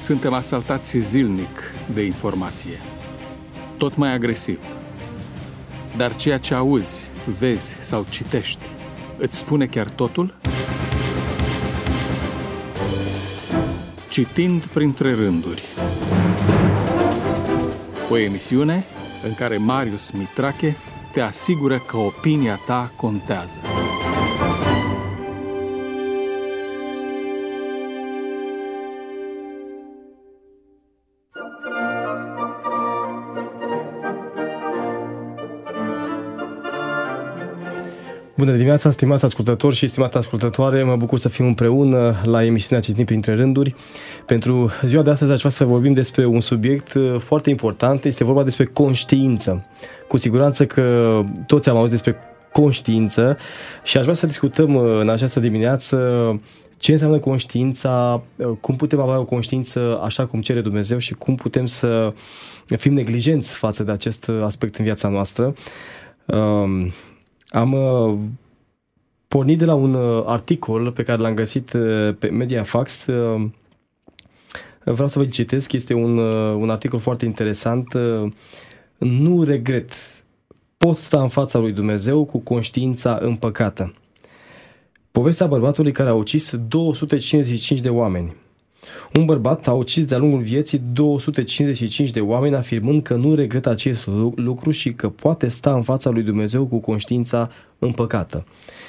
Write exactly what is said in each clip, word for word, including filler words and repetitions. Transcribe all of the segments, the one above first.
Suntem asaltați zilnic de informație, tot mai agresiv. Dar ceea ce auzi, vezi sau citești, îți spune chiar totul? Citind printre rânduri. O emisiune în care Marius Mitrache te asigură că opinia ta contează. Bună dimineața, stimați ascultători și stimate ascultătoare, mă bucur să fim împreună la emisiunea Citim printre rânduri. Pentru ziua de astăzi aș vrea să vorbim despre un subiect foarte important, este vorba despre conștiință. Cu siguranță că toți am auzit despre conștiință și aș vrea să discutăm în această dimineață ce înseamnă conștiința, cum putem avea o conștiință așa cum cere Dumnezeu și cum putem să fim neglijenți față de acest aspect în viața noastră. Am uh, pornit de la un uh, articol pe care l-am găsit uh, pe Mediafax. Uh, vreau să vă citesc, este un, uh, un articol foarte interesant. Uh, nu regret, pot sta în fața lui Dumnezeu cu conștiința împăcată. Povestea bărbatului care a ucis două sute cincizeci și cinci de oameni. Un bărbat a ucis de-a lungul vieții două sute cincizeci și cinci de oameni, afirmând că nu regretă acest lucru și că poate sta în fața lui Dumnezeu cu conștiința împăcată.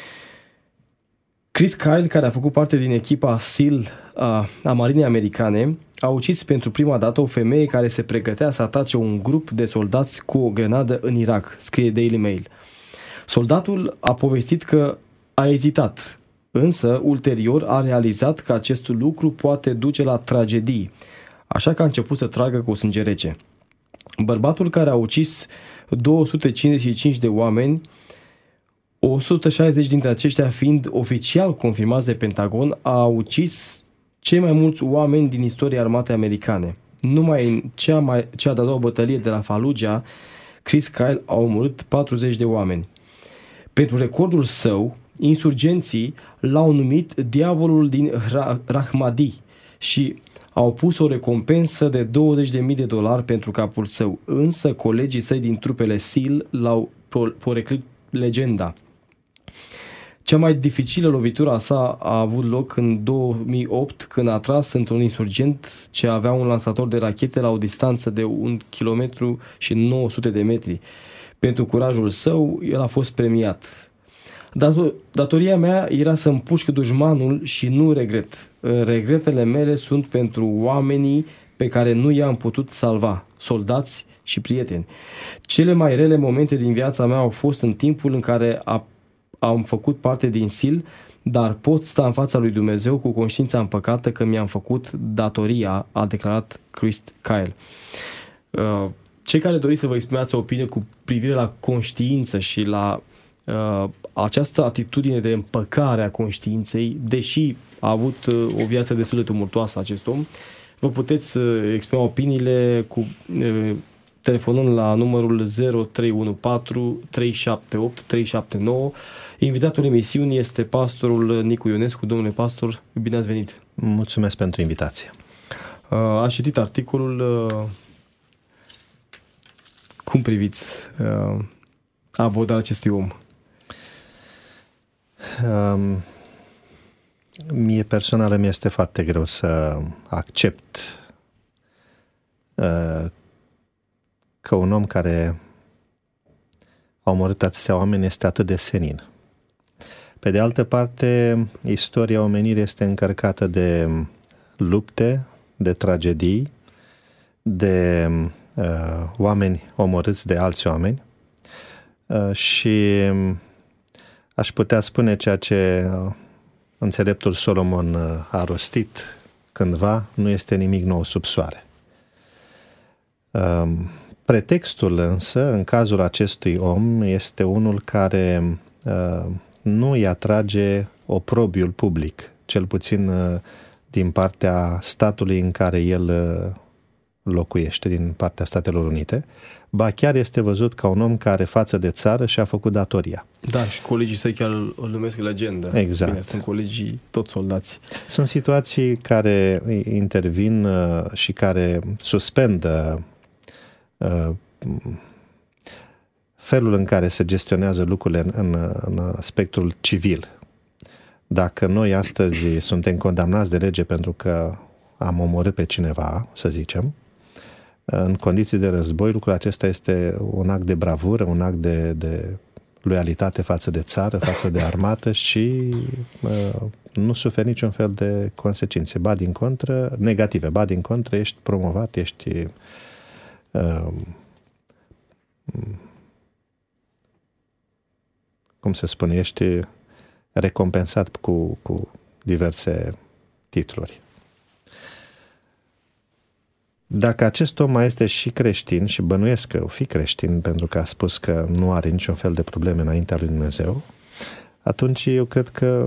Chris Kyle, care a făcut parte din echipa SEAL a, a Marinei Americane, a ucis pentru prima dată o femeie care se pregătea să atace un grup de soldați cu o grenadă în Irak, scrie Daily Mail. Soldatul a povestit că a ezitat, însă, ulterior, a realizat că acest lucru poate duce la tragedii, așa că a început să tragă cu sânge rece. Bărbatul care a ucis două sute cincizeci și cinci de oameni, o sută șaizeci dintre aceștia fiind oficial confirmați de Pentagon, a ucis cei mai mulți oameni din istoria armatei americane. Numai în cea, mai, cea de-a doua bătălie de la Fallujah, Chris Kyle a omorât patruzeci de oameni. Pentru recordul său, insurgenții l-au numit diavolul din Rahmadi și au pus o recompensă de douăzeci de mii de dolari pentru capul său, însă colegii săi din trupele SEAL l-au poreclit legenda. Cea mai dificilă lovitură a sa a avut loc în două mii opt, când a tras într-un insurgent ce avea un lansator de rachete la o distanță de un kilometru și nouă sute de metri. Pentru curajul său, el a fost premiat. Datoria mea era să împușc dușmanul și nu regret. Regretele mele sunt pentru oamenii pe care nu i-am putut salva, soldați și prieteni. Cele mai rele momente din viața mea au fost în timpul în care a, am făcut parte din SEAL, dar pot sta în fața lui Dumnezeu cu conștiința împăcată că mi-am făcut datoria, a declarat Chris Kyle. Cei care doriți să vă exprimați o opinie cu privire la conștiință și la Uh, această atitudine de împăcare a conștiinței, deși a avut uh, o viață destul de tumultoasă acest om, vă puteți uh, exprima opiniile cu uh, telefonând la numărul zero trei unu patru trei șapte opt trei șapte nouă. Invitatul emisiunii este pastorul Nicu Ionescu. Domnule pastor, bine ați venit! Mulțumesc pentru invitație! Uh, ați citit articolul. Uh, cum priviți uh, abordarea acestui om? Um, mie personal mi este foarte greu să accept uh, că un om care a omorât atâția oameni este atât de senin. Pe de altă parte, istoria omenirii este încărcată de lupte, de tragedii, de uh, oameni omorâți de alți oameni uh, și aș putea spune ceea ce înțeleptul Solomon a rostit cândva, nu este nimic nou sub soare. Pretextul însă, în cazul acestui om, este unul care nu îi atrage oprobiul public, cel puțin din partea statului în care el locuiește din partea Statelor Unite, ba chiar este văzut ca un om care față de țară și-a făcut datoria. Da, și colegii săi chiar îl numesc legendă. Exact. Bine, sunt colegii tot soldați. Sunt situații care intervin și care suspendă felul în care se gestionează lucrurile în, în, în spectrul civil. Dacă noi astăzi suntem condamnați de lege pentru că am omorât pe cineva, să zicem, în condiții de război, lucrul acesta este un act de bravură, un act de, de loialitate față de țară, față de armată și uh, nu suferi niciun fel de consecințe. Ba din contră, negative, ba din contră, ești promovat, ești uh, cum se spune, ești recompensat cu, cu diverse titluri. Dacă acest om mai este și creștin, și bănuiesc că o fi creștin pentru că a spus că nu are niciun fel de probleme înaintea lui Dumnezeu, atunci eu cred că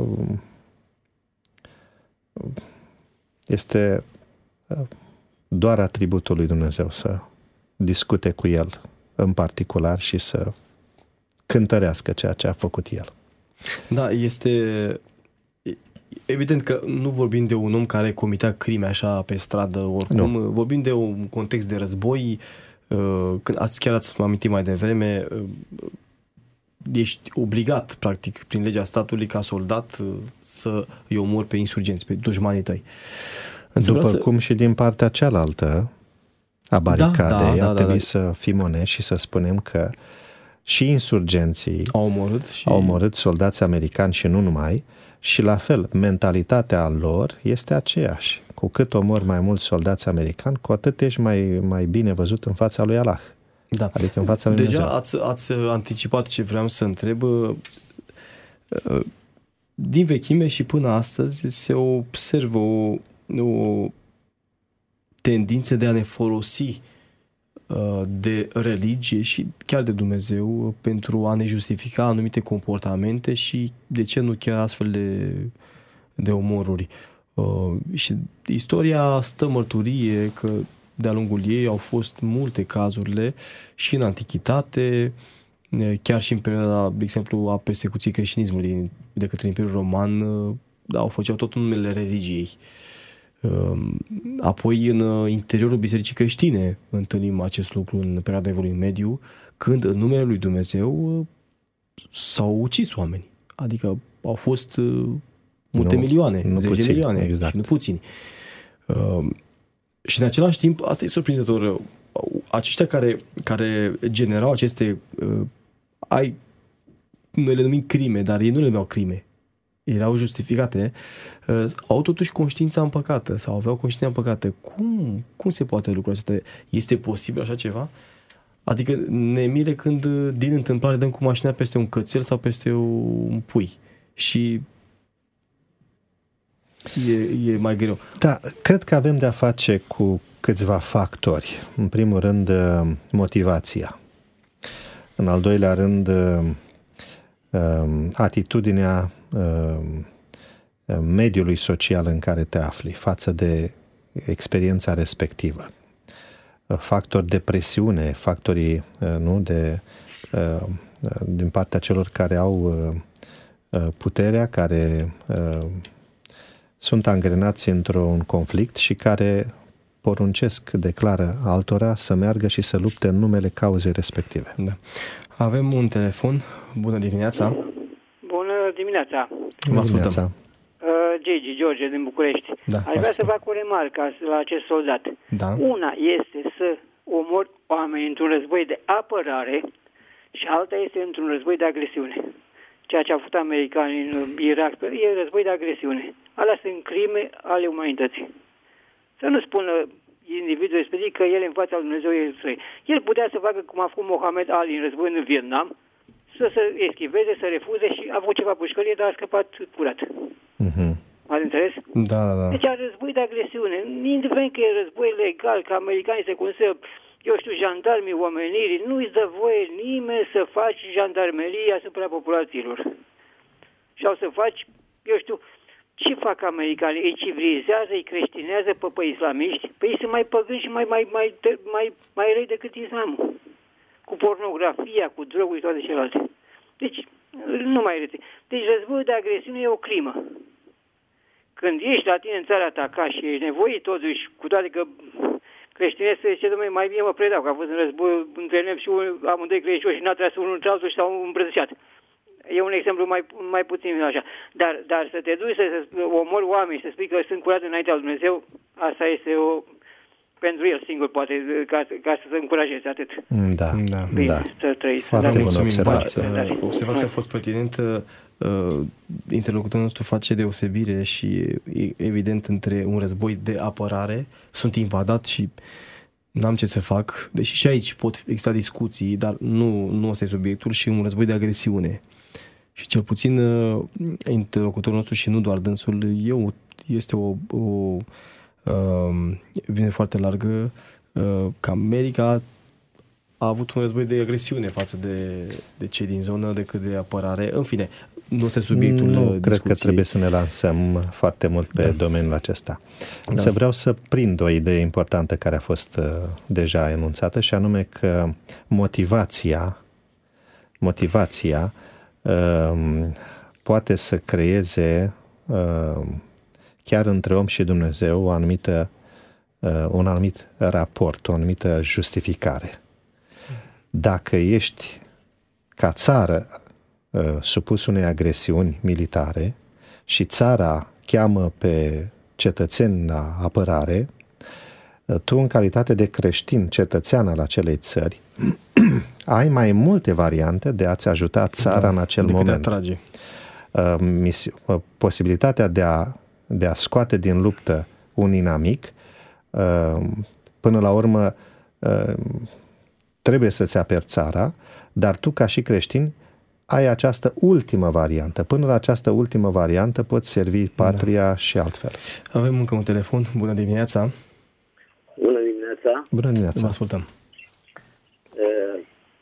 este doar atributul lui Dumnezeu să discute cu el în particular și să cântărească ceea ce a făcut el. Da, este evident că nu vorbim de un om care comitea crime așa pe stradă oricum, nu. Vorbim de un context de război, când ați, chiar ați amintit mai devreme, ești obligat, practic, prin legea statului ca soldat să îi omori pe insurgenți, pe dușmanii tăi. După să... cum și din partea cealaltă a baricadei da, da, da, ar trebui da, da. să fim onești și să spunem că și insurgenții au omorât, și... au omorât soldați americani și nu numai, și la fel, mentalitatea lor este aceeași. Cu cât omori mai mulți soldați americani, cu atât ești mai, mai bine văzut în fața lui Allah. Da. Adică în fața lui Deja Dumnezeu. ați, ați anticipat ce vreau să întreb. Din vechime și până astăzi se observă o, o tendință de a ne folosi de religie și chiar de Dumnezeu pentru a ne justifica anumite comportamente și de ce nu chiar astfel de, de omoruri. Uh, și istoria stă mărturie că de-a lungul ei au fost multe cazurile și în antichitate, chiar și în perioada, de exemplu, a persecuției creștinismului de către Imperiul Roman, da, au făceau tot în numele religiei. Apoi în interiorul bisericii creștine întâlnim acest lucru în perioada Evului Mediu, când în numele lui Dumnezeu s-au ucis oameni. Adică au fost multe nu, milioane, nu zece puțini, milioane exact. și nu puțini. Și în același timp, asta e surprinzător, aceștia care, care generau aceste, ai, noi le numim crime, dar ei nu le numeau crime. Erau justificate, uh, au totuși conștiința împăcată sau aveau conștiința împăcată. Cum, cum se poate lucrul acesta? Este posibil așa ceva? Adică ne mire când din întâmplare dăm cu mașina peste un cățel sau peste un pui și e, e mai greu. Da, cred că avem de-a face cu câțiva factori. În primul rând, motivația. În al doilea rând, atitudinea mediului social în care te afli față de experiența respectivă. Factori de presiune, factorii nu, de, din partea celor care au puterea, care sunt angrenați într-un conflict și care poruncesc, declară altora să meargă și să lupte în numele cauzei respective. Da. Avem un telefon. Bună dimineața! Bună dimineața! Vă ascultăm. Uh, Gigi, George, din București. Da, Aș vrea să fac o remarcă la acest soldat. Da. Una este să omori oameni într-un război de apărare și alta este într-un război de agresiune. Ceea ce au făcut americanii în Irak e război de agresiune. Alea sunt crime ale umanității. Să nu spună individul respectiv că el în fața lui Dumnezeu e străin. El putea să facă cum a făcut Mohamed Ali în război în Vietnam, să se eschiveze, să refuze și a avut ceva pușcărie, dar a scăpat curat. Uh-huh. Ați înțeles? Da, da, da. Deci a război de agresiune. Indiferent că e război legal, că americanii se consideră, eu știu, jandarmii omenirii, nu îți dă voie nimeni să faci jandarmerie asupra populațiilor. Sau să faci, eu știu, Ce fac americanii? Îi civilizează, îi creștinează pe, pe islamiști? Păi ei sunt mai păgâni și mai, mai, mai, mai, mai răi decât islamul. Cu pornografia, cu drogul și toate celelalte. Deci, nu mai rete. Deci războiul de agresiune e o crimă. Când ești la tine în țara ta ca și ești nevoit totuși, cu toate că creștinesc se zice, dom'le, mai bine mă predau, că a fost în război între neam și amândoi credincioși și n-a tras unul între altul și s-au îmbrățișat. E un exemplu mai, mai puțin așa. Dar, dar să te duci să, să omori oameni, să spui că sunt curați înaintea lui Dumnezeu, asta este o... pentru el singur, poate, ca, ca să se încurajeze atât. Da, da. Bine, da. să trăiți. Foarte bună observație. Da, observația a fost pertinentă. Uh, interlocutorul nostru face deosebire și evident între un război de apărare, sunt invadat și n-am ce să fac, deși și aici pot exista discuții, dar nu, nu ăsta e subiectul, și un război de agresiune. Și cel puțin uh, interlocutorul nostru și nu doar dânsul, eu, este o, o uh, vine foarte largă uh, că America a avut un război de agresiune față de, de cei din zonă decât de apărare. În fine, nu este subiectul nu, discuției. Cred că trebuie să ne lansăm foarte mult pe da. domeniul acesta. Da. Însă vreau să prind o idee importantă care a fost uh, deja enunțată, și anume că motivația motivația uh, poate să creeze uh, chiar între om și Dumnezeu o anumită, uh, un anumit raport, o anumită justificare. Dacă ești ca țară uh, supus unei agresiuni militare și țara cheamă pe cetățeni la apărare, uh, tu în calitate de creștin, cetățean al acelei țări, ai mai multe variante de a-ți ajuta țara da, în acel moment. Atrage. Uh, misi- uh, posibilitatea de a, de a scoate din luptă un inamic, uh, până la urmă uh, trebuie să-ți aperi țara, dar tu ca și creștin ai această ultimă variantă. Până la această ultimă variantă poți servi patria da. și altfel. Avem încă un telefon. Bună dimineața! Bună dimineața! Bună dimineața! Vă ascultăm! Uh,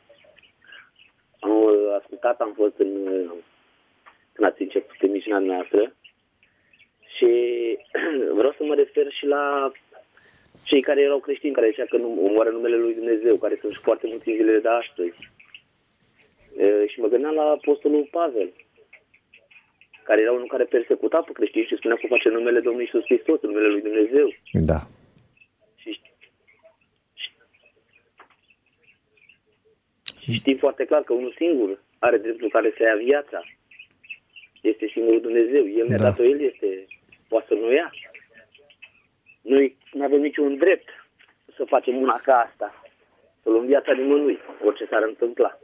am ascultat, am fost în, când ați început emisiunea noastră și vreau să mă refer și la cei care erau creștini, care zicea că nu omoară numele lui Dumnezeu, care sunt și foarte mulți în zilele de astăzi. E, și mă gândeam la apostolul Pavel, care era unul care persecuta pe creștini și spunea că face numele Domnului Iisus Hristos, numele lui Dumnezeu. Da. Și, și știm foarte clar că unul singur are dreptul care să ia viața. Este singurul Dumnezeu. El ne-a da. dat-o, El este, poate să nu ia. Noi nu avem niciun drept să facem una ca asta, să luăm viața nimănui, orice s-ar întâmpla.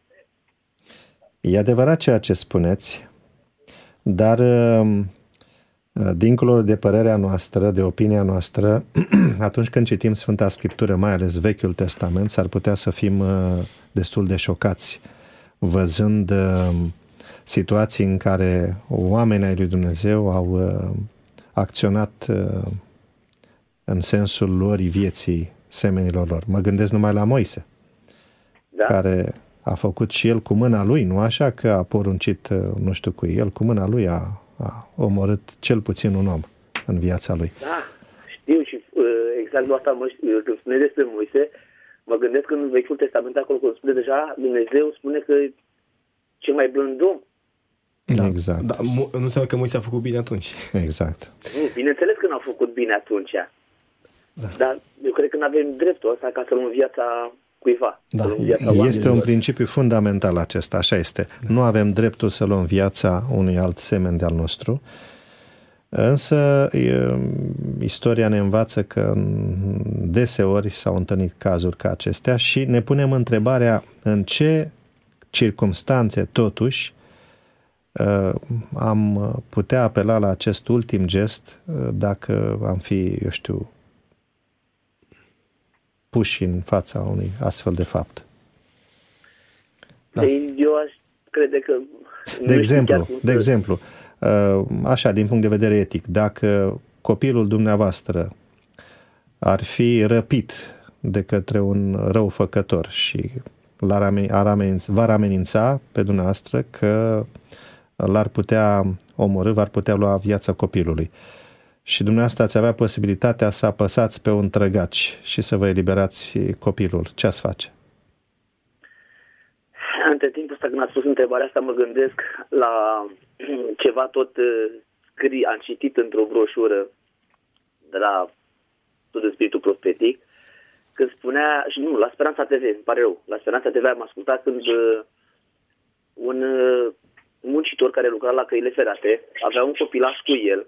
E adevărat ceea ce spuneți, dar dincolo de părerea noastră, de opinia noastră, atunci când citim Sfânta Scriptură, mai ales Vechiul Testament, s-ar putea să fim destul de șocați văzând situații în care oamenii ai lui Dumnezeu au acționat în sensul luării vieții semenilor lor. Mă gândesc numai la Moise, da. care a făcut și el cu mâna lui, nu așa că a poruncit nu știu cu el, cu mâna lui a, a omorât cel puțin un om în viața lui. Da, știu și exact asta, mă, când spune despre Moise, mă gândesc că în Vechiul Testament, acolo când spune deja, Dumnezeu spune că cel mai blând om. Da, exact. Da, nu înseamnă că Moise a făcut bine atunci. Exact. Nu, bineînțeles că n-au făcut bine atunci. Da. Dar eu cred că nu avem dreptul ăsta ca să luăm viața cuiva. Da. Viața este un principiu fundamental acesta, așa este. Da. Nu avem dreptul să luăm viața unui alt semen de-al nostru, însă e, istoria ne învață că deseori s-au întâlnit cazuri ca acestea și ne punem întrebarea în ce circumstanțe totuși am putea apela la acest ultim gest dacă am fi, eu știu, puși în fața unui astfel de fapt. Da. Eu aș crede că... De exemplu, de exemplu, așa, din punct de vedere etic, dacă copilul dumneavoastră ar fi răpit de către un răufăcător și l-ar amenința, v-ar amenința pe dumneavoastră că l-ar putea omorî, v-ar putea lua viața copilului. Și dumneavoastră ați avea posibilitatea să apăsați pe un trăgaci și să vă eliberați copilul. Ce ați face? Între timpul ăsta când ați spus întrebarea asta, mă gândesc la ceva tot scrie, am citit într-o broșură de la tot de spiritul profetic, când spunea, și nu, la Speranța T V, îmi pare rău, la Speranța T V am ascultat când un muncitor care lucra la căile ferate avea un copilaș cu el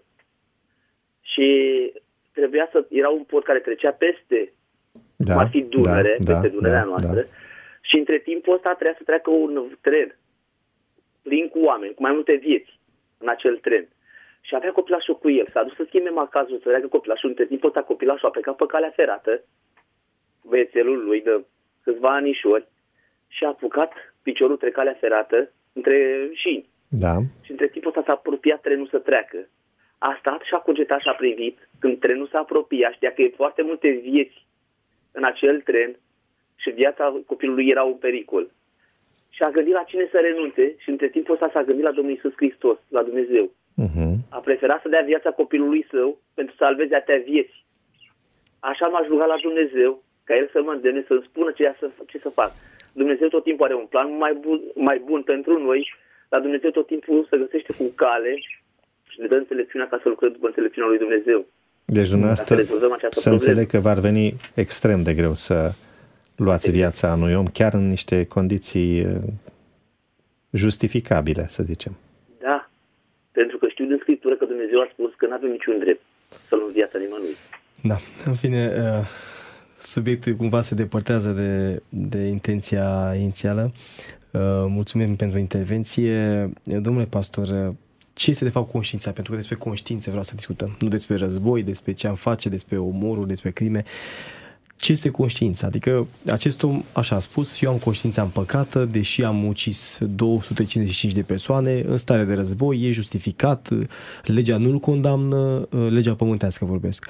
și trebuia să, era un pod care trecea peste, da, cum ar fi Dunăre, da, peste da, Dunărea da, noastră, da. și între timpul ăsta trebuia să treacă un tren plin cu oameni, cu mai multe vieți în acel tren. Și avea copilașul cu el. S-a dus să schimbe macazul, să treacă copilașul. Între timpul ăsta copilașul a plecat pe calea ferată, băiețelul lui de câțiva anișori, și a apucat piciorul între calea ferată, între șini. Da. Și între timpul ăsta s-a apropiat trenul să treacă. A stat și a cugetat și a privit. Când trenul s-a apropiat, știa că e foarte multe vieți în acel tren și viața copilului era un pericol. Și a gândit la cine să renunțe și între timpul ăsta s-a gândit la Domnul Iisus Hristos, la Dumnezeu. Uh-huh. A preferat să dea viața copilului său pentru să salveze atâtea vieți. Așa m-aș ruga la Dumnezeu, ca El să mă îndemne, să-mi spună ce să, ce să fac. Dumnezeu tot timpul are un plan mai bun, mai bun pentru noi, dar Dumnezeu tot timpul se găsește cu cale și ne dă înțelepciunea ca să lucrăm după înțelepciunea lui Dumnezeu. Deci dumneavoastră să, să înțeleg că v-ar veni extrem de greu să luați viața unui om, chiar în niște condiții justificabile, să zicem. Da, pentru că știu din Scriptură că Dumnezeu a spus că nu avem niciun drept să luăm viața nimănui. Da, în fine, subiectul cumva se depărtează de, de intenția inițială. Mulțumim pentru intervenție. Domnule pastor, ce este de fapt conștiința? Pentru că despre conștiință vreau să discutăm. Nu despre război, despre ce am face, despre omorul, despre crime. Ce este conștiința? Adică acest om, așa a spus, eu am conștiința împăcată, deși am ucis două sute cincizeci și cinci de persoane în stare de război, e justificat, legea nu-l condamnă, legea pământească vorbesc.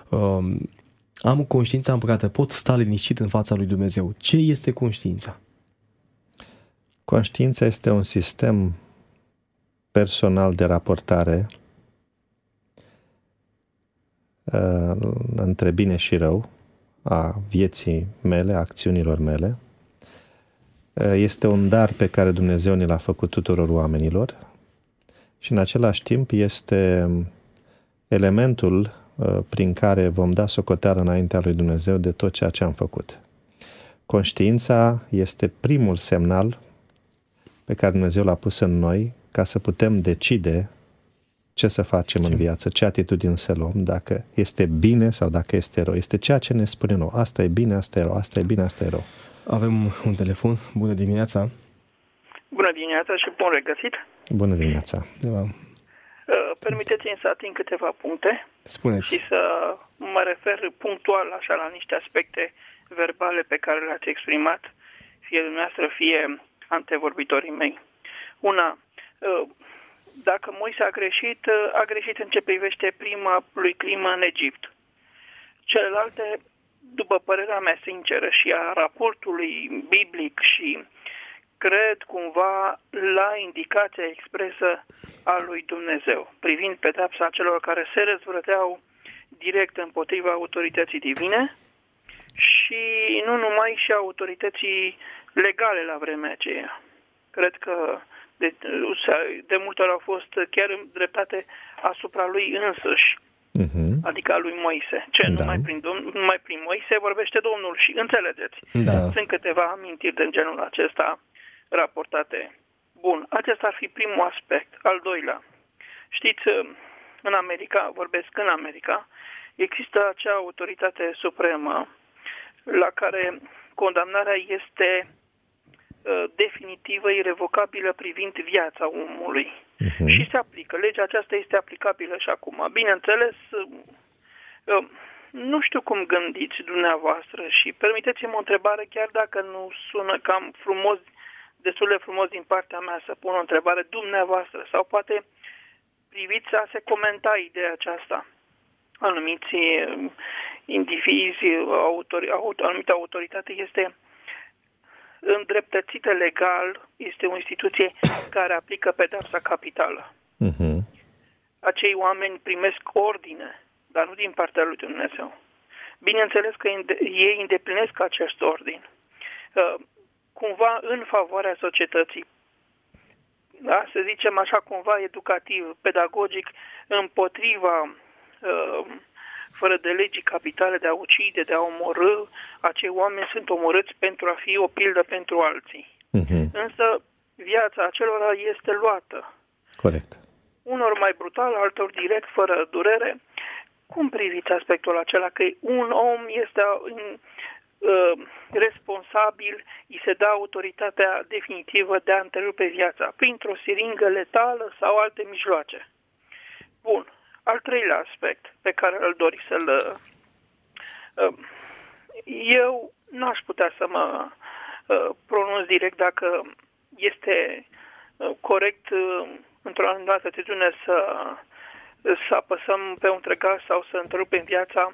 Am conștiința împăcată, pot sta liniștit în fața lui Dumnezeu. Ce este conștiința? Conștiința este un sistem personal de raportare uh, între bine și rău a vieții mele, a acțiunilor mele. Uh, este un dar pe care Dumnezeu ne l-a făcut tuturor oamenilor și în același timp este elementul uh, prin care vom da socoteală înaintea lui Dumnezeu de tot ceea ce am făcut. Conștiința este primul semnal pe care Dumnezeu l-a pus în noi ca să putem decide ce să facem în viață, ce atitudini să luăm, dacă este bine sau dacă este rău. Este ceea ce ne spune nou. Asta e bine, asta e rău, asta e bine, asta e rău. Avem un telefon. Bună dimineața! Bună dimineața și bun regăsit! Bună dimineața! Da. Permiteți-mi să ating câteva puncte. Spuneți. Și să mă refer punctual așa la niște aspecte verbale pe care le-ați exprimat, fie dumneavoastră, fie antevorbitorii mei. Una, dacă Moise a greșit, a greșit în ce privește prima lui crimă în Egipt. Celelalte, după părerea mea sinceră și a raportului biblic și cred cumva la indicația expresă a lui Dumnezeu, privind pedeapsa celor care se răzvrăteau direct împotriva autorității divine și nu numai și autorității legale la vremea aceea. Cred că de, de multe ori au fost chiar îndreptate asupra lui însuși, uh-huh. adică a lui Moise. Ce? Da. Numai, prin, numai prin Moise vorbește Domnul și înțelegeți. Da. Sunt câteva amintiri de genul acesta raportate. Bun, acesta ar fi primul aspect. Al doilea, știți, în America, vorbesc în America, există acea autoritate supremă la care condamnarea este definitivă, irevocabilă privind viața omului. Uh-huh. Și se aplică. Legea aceasta este aplicabilă și acum. Bineînțeles, nu știu cum gândiți dumneavoastră și permiteți-mi o întrebare, chiar dacă nu sună cam frumos, destul de frumos din partea mea să pun o întrebare dumneavoastră sau poate priviți a se comenta ideea aceasta. Anumiți indivizi, autori, autor, anumită autoritate este îndreptățită legal, este o instituție care aplică pedeapsa capitală. Uh-huh. Acei oameni primesc ordine, dar nu din partea lui Dumnezeu. Bineînțeles că ei îndeplinesc acest ordin, cumva în favoarea societății. Da? Să zicem așa, cumva educativ, pedagogic, împotriva fără de legii capitale de a ucide, de a omorâ. Acei oameni sunt omorâți pentru a fi o pildă pentru alții. Uh-huh. Însă viața acelora este luată. Corect. Unor mai brutal, altor direct, fără durere. Cum priviți aspectul acela că un om este uh, responsabil, îi se dă autoritatea definitivă de a întrerupe viața printr-o siringă letală sau alte mijloace? Bun. Al treilea aspect pe care îl dori să-l... Uh, eu n-aș putea să mă uh, pronunț direct dacă este uh, corect uh, într-o anumită atitudine să... să apăsăm pe un trăgaș sau să întrerupem viața,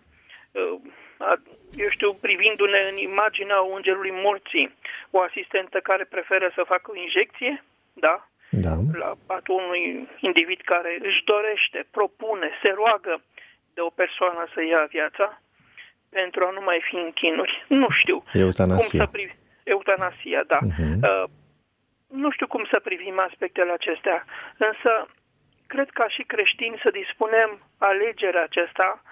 eu știu, privindu-ne în imaginea îngerului morții, o asistentă care preferă să facă o injecție, da? Da. La patul unui individ care își dorește, propune, se roagă de o persoană să ia viața pentru a nu mai fi în chinuri. Nu știu. Eutanasia. Cum să privi... Eutanasia, da. Uh-huh. Uh, nu știu cum să privim aspectele acestea, însă cred că și creștini să dispunem alegerea aceasta,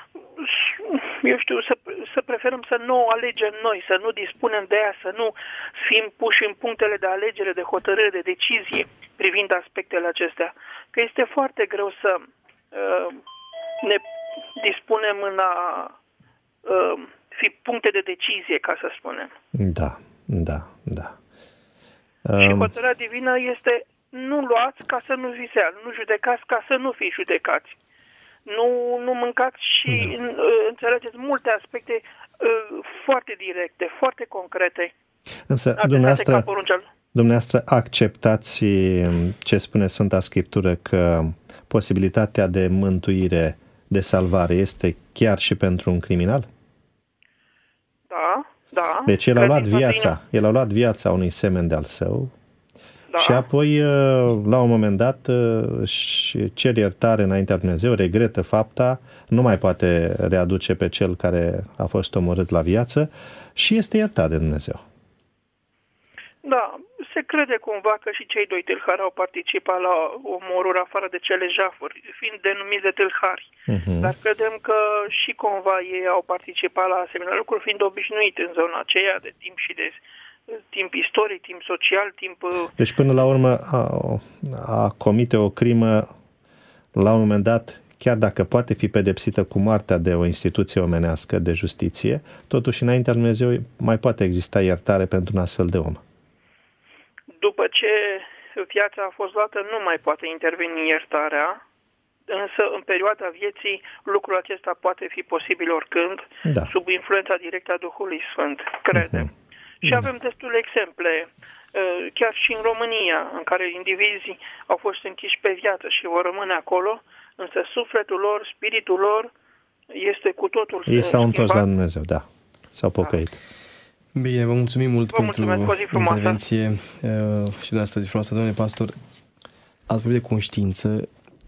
eu știu, să, să preferăm să nu o alegem noi, să nu dispunem de ea, să nu fim puși în punctele de alegere, de hotărâre, de decizie privind aspectele acestea. Că este foarte greu să uh, ne dispunem în a uh, fi puncte de decizie, ca să spunem. Da, da, da. Și hotărârea divină este: nu luați ca să nu viseați, nu judecați ca să nu fiți judecați. Nu, nu mâncați și da. Înțelegeți multe aspecte uh, foarte directe, foarte concrete. Însă, dumneavoastră, dumneavoastră acceptați ce spune Sfânta Scriptură, că posibilitatea de mântuire, de salvare este chiar și pentru un criminal? Da, da. Deci el a luat viața, el a luat viața unui semen de-al său. Da. Și apoi, la un moment dat, își cer iertare înaintea lui Dumnezeu, regretă fapta, nu mai poate readuce pe cel care a fost omorât la viață și este iertat de Dumnezeu. Da, se crede cumva că și cei doi tâlhari au participat la omoruri afară de cele jafuri, fiind denumiți de tâlhari. Uh-huh. Dar credem că și cumva ei au participat la asemenea lucruri, fiind obișnuit în zona aceea de timp și de timp istoric, timp social, timp... Deci până la urmă a, a comite o crimă, la un moment dat, chiar dacă poate fi pedepsită cu moartea de o instituție omenească de justiție, totuși înaintea lui Dumnezeu mai poate exista iertare pentru un astfel de om. După ce viața a fost luată, nu mai poate interveni iertarea, însă în perioada vieții lucrul acesta poate fi posibil oricând, da. Sub influența directă a Duhului Sfânt, credem. Uh-huh. Și avem destule exemple, chiar și în România, în care indivizii au fost închiși pe viață și vor rămâne acolo, însă sufletul lor, spiritul lor este cu totul Ei s-au întors la Dumnezeu, da. S-au pocăit. Da. Bine, vă mulțumim mult vă pentru mulțumesc, intervenție și dumneavoastră zi frumoasă. Domnule pastor, ați vorbit de conștiință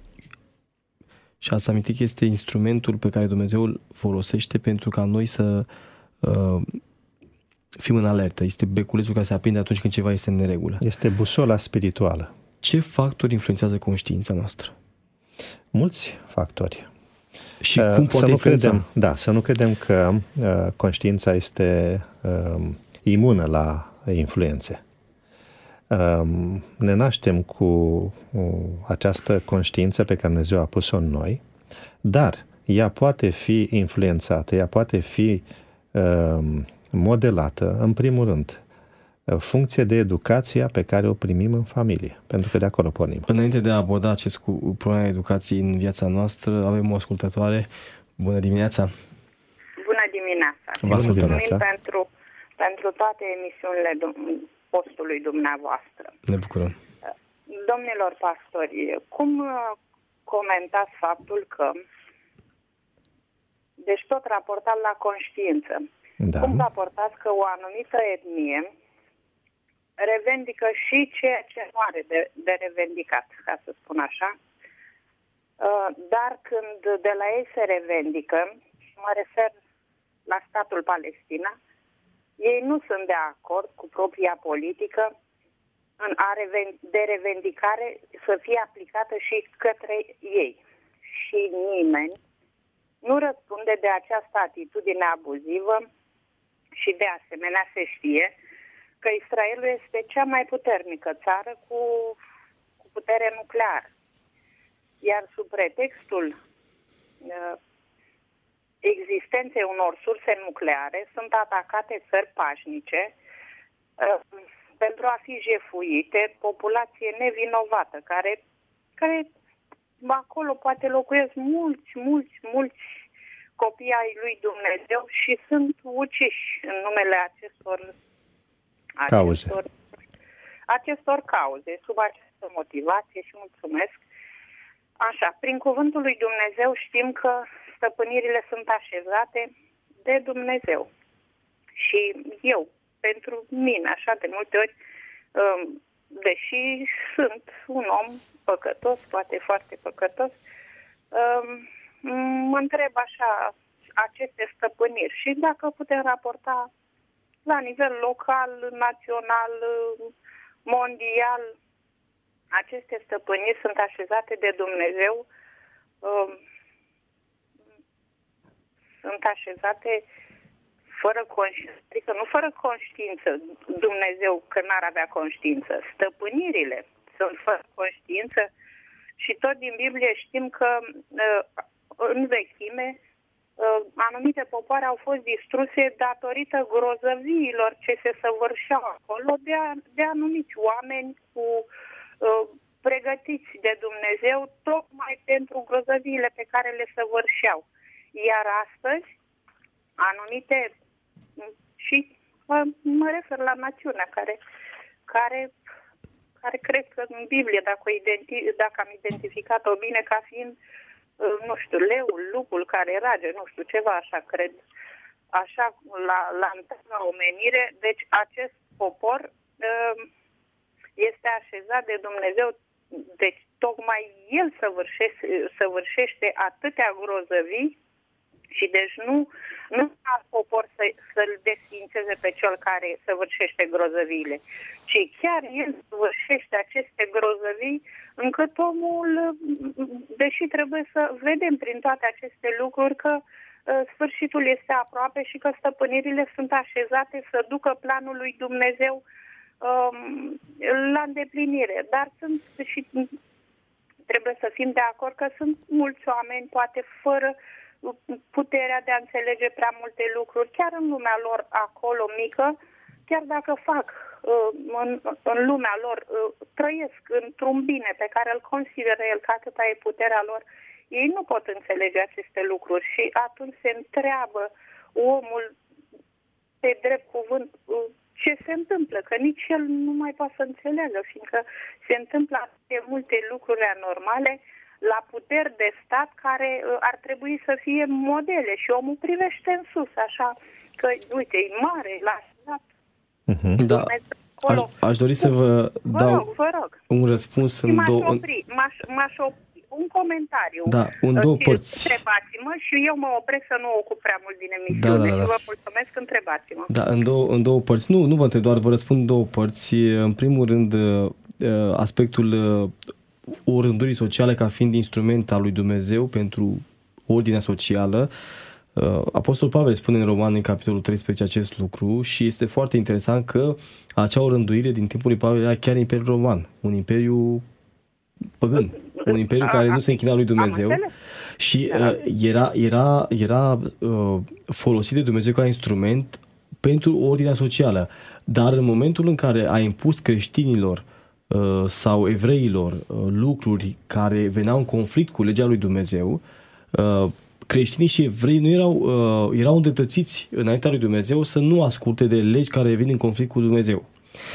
și ați amintit că este instrumentul pe care Dumnezeu îl folosește pentru ca noi să uh, fim în alertă. Este beculețul care se aprinde atunci când ceva este în neregulă. Este busola spirituală. Ce factori influențează conștiința noastră? Mulți factori. Și cum poate să nu influența? Credem, da, să nu credem că uh, conștiința este uh, imună la influențe. Uh, ne naștem cu uh, această conștiință pe care Dumnezeu a pus-o în noi, dar ea poate fi influențată, ea poate fi uh, modelată, în primul rând, funcție de educația pe care o primim în familie, pentru că de acolo pornim. Înainte de a aborda acest cu problema educației în viața noastră, avem o ascultătoare. Bună dimineața! Bună dimineața! Vă ascultăm. Mulțumim pentru, pentru toate emisiunile postului dumneavoastră. Ne bucurăm! Domnilor pastori, cum comentați faptul că, deci tot raportat la conștiință, da. Cum raportați că o anumită etnie revendică și ceea ce nu are de, de revendicat, ca să spun așa. Dar când de la ei se revendică, mă refer la statul Palestina, ei nu sunt de acord cu propria politică în a reven- de revendicare să fie aplicată și către ei. Și nimeni nu răspunde de această atitudine abuzivă și de asemenea se știe că Israelul este cea mai puternică țară cu, cu putere nucleară. Iar sub pretextul uh, existenței unor surse nucleare sunt atacate țări pașnice uh, pentru a fi jefuite populație nevinovată, care, care acolo poate locuiesc mulți, mulți, mulți copii ai lui Dumnezeu și sunt uciși în numele acestor cauze. Acestor, acestor cauze, sub această motivație și mulțumesc. Așa, prin cuvântul lui Dumnezeu știm că stăpânirile sunt așezate de Dumnezeu. Și eu, pentru mine, așa de multe ori, deși sunt un om păcătos, poate foarte păcătos, mă întreb așa aceste stăpâniri și dacă putem raporta la nivel local, național, mondial, aceste stăpâniri sunt așezate de Dumnezeu, sunt așezate fără conștiință, adică nu fără conștiință, Dumnezeu că n-ar avea conștiință. Stăpânirile sunt fără conștiință și tot din Biblie știm că în vechime anumite popoare au fost distruse datorită grozăviilor ce se săvârșeau acolo de, a, de anumiți oameni cu uh, pregătiți de Dumnezeu tocmai pentru grozăviile pe care le săvârșeau. Iar astăzi, anumite, și uh, mă refer la națiunea care, care, care cred că în Biblie, dacă, identi- dacă am identificat-o bine ca fiind nu știu, leul, lupul care rage, nu știu, ceva așa, cred, așa, la, la întreaga omenire. Deci acest popor este așezat de Dumnezeu, deci tocmai el săvârșește, săvârșește atâtea grozăvii și deci nu, nu ca popor să, să-l desfințeze pe cel care săvârșește grozăviile, ci chiar el săvârșește aceste grozăvii încât omul, deși trebuie să vedem prin toate aceste lucruri că uh, sfârșitul este aproape și că stăpânirile sunt așezate să ducă planul lui Dumnezeu um, la îndeplinire. Dar sunt și trebuie să fim de acord că sunt mulți oameni, poate fără puterea de a înțelege prea multe lucruri, chiar în lumea lor acolo mică, chiar dacă fac în, în lumea lor, trăiesc într-un bine pe care îl consideră el că atâta e puterea lor, ei nu pot înțelege aceste lucruri și atunci se întreabă omul pe drept cuvânt ce se întâmplă, că nici el nu mai poate să înțeleagă, fiindcă se întâmplă atât de multe lucruri anormale la puteri de stat care uh, ar trebui să fie modele și omul privește în sus, așa că, uite, e mare, l-a așezat. Uh-huh. Da. Aș, aș dori să vă, vă dau rog, vă rog. un răspuns în m-aș două... Opri, m-aș, m-aș opri, un comentariu. Da, în două părți. Întrebați-mă și eu mă opresc să nu ocup prea mult din emisiune. Da, da, da. Și vă mulțumesc, întrebați-mă. Da, în două, în două părți. Nu, nu vă întreb, doar vă răspund în două părți. În primul rând, aspectul orândurii sociale ca fiind instrument al lui Dumnezeu pentru ordinea socială. Apostolul Pavel spune în Romani, în capitolul treisprezece, acest lucru și este foarte interesant că acea orânduire din timpul lui Pavel era chiar Imperiul Roman, un imperiu păgân, un imperiu care nu se închina lui Dumnezeu și uh, era, era, era uh, folosit de Dumnezeu ca instrument pentru ordinea socială. Dar în momentul în care a impus creștinilor uh, sau evreilor uh, lucruri care veneau în conflict cu legea lui Dumnezeu, uh, creștinii și evrei nu erau, uh, erau îndreptățiți înaintea lui Dumnezeu să nu asculte de legi care vin în conflict cu Dumnezeu.